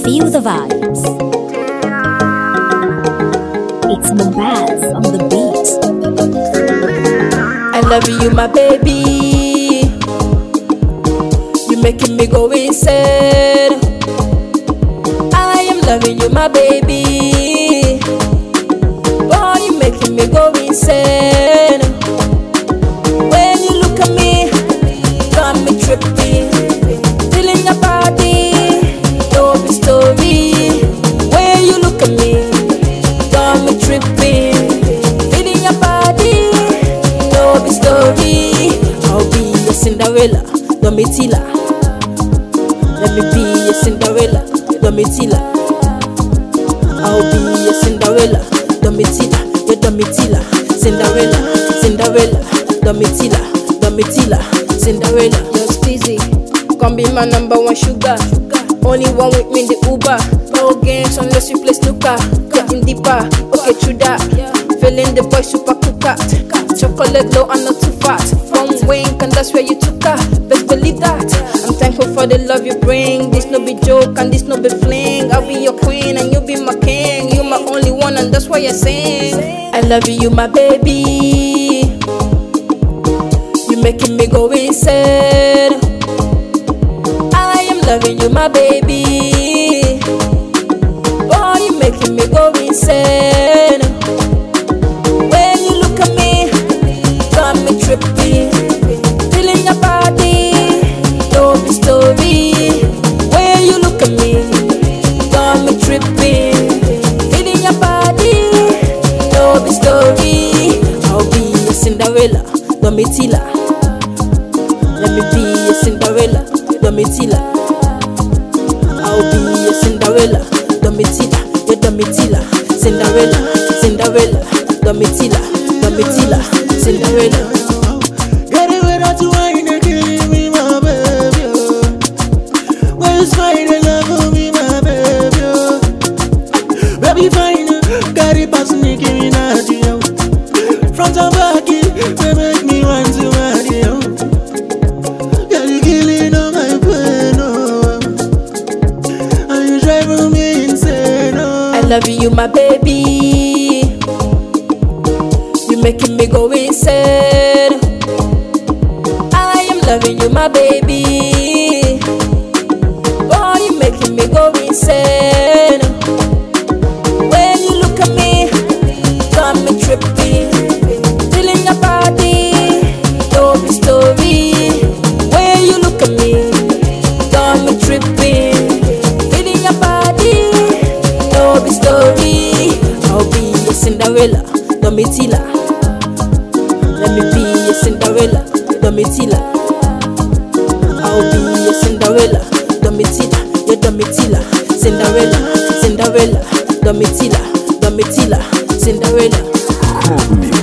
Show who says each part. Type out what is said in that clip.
Speaker 1: Feel the vibes. It's Mubaz on the beat.
Speaker 2: I love you, my baby. You're making me go insane. I am loving you, my baby. Boy, you're making me go insane. When you look at me, got me tripping. Feeling your body, no big story. When you look at me, got me tripping. Feeling your body, no big story. I'll be a Cinderella, Domitila. Let me be a Cinderella, Domitila. I'll be a Cinderella, Domitila. You're Domitila, Cinderella, Cinderella, Domitila, Domitila, Cinderella. Just easy, come be my number one sugar. Only one with me in the Uber. No games unless we play snooker. Getting deeper, okay true that. Feeling the boy super cooker. Chocolate low and not too fat. One wink and that's where you took her. Best believe that. I'm thankful for the love you bring. This no be joke and this no be fling. I'll be your queen and you be my king. You're my only one and that's why I sing. I love you, my baby. You're making me go insane. I am loving you, my baby. Boy, you're making me go insane. When you look at me, got me tripping. Feeling your body, no big story. When you look at me, got me tripping. Feeling your body, no big story. I'll be a Cinderella, Domitila. Let me be a Cinderella, Domitila. I'll be a Cinderella, Domitila. You're Domitila, Cinderella, Cinderella, Domitila, Domitila, Cinderella.
Speaker 3: Get it without you, I ain't killing me, my baby. Where you find the love for me, my baby? Baby, fine, got it past me, give me that, yo. Front and back, they make me want to marry you. Yeah, you killing all my pain, oh. And you driving me insane, oh.
Speaker 2: I love you, my baby. You're making me go insane. I am loving you, my baby. Boy, you're making me go insane. When you look at me, got me tripping. Feeling your body, no big story. When you look at me, got me tripping. Feeling your body, no big story. I'll be a Cinderella, Domitila. Let me be a Cinderella, Domitila. I'll be a Cinderella, Domitila. You're Domitila, Cinderella, Cinderella, Domitila, Domitila, Cinderella.